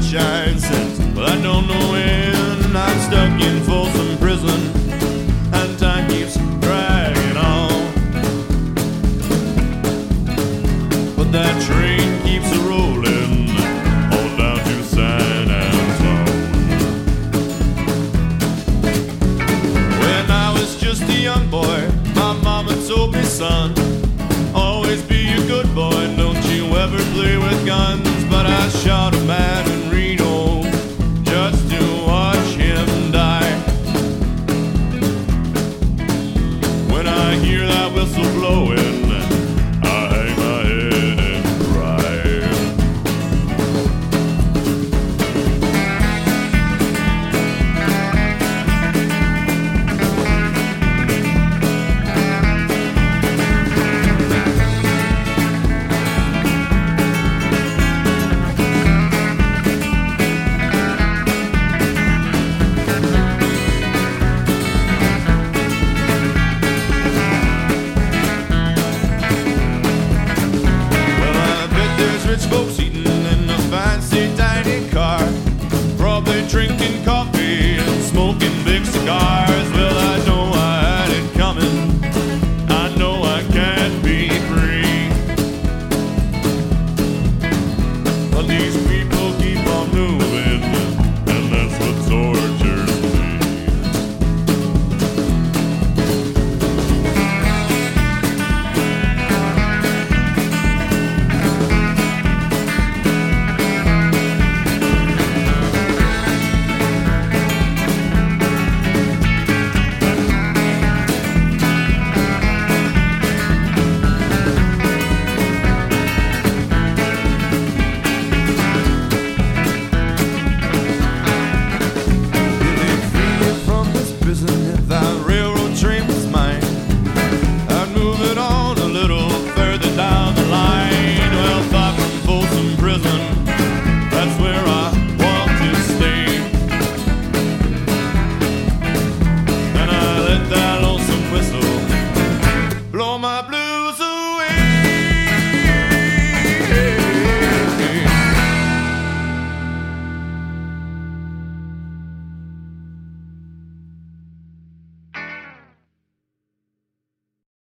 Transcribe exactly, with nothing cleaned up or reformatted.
sunshine since, well, I don't know when. I'm stuck in Folsom Prison, and time keeps dragging on. But that train keeps a rolling on down to San Antone. When I was just a young boy, my mama told me, son, always be a good boy, don't you ever play with guns. But I shot a man in Reno just to watch him die. When I hear that whistle blowing, I hang my head and cry. Rich folks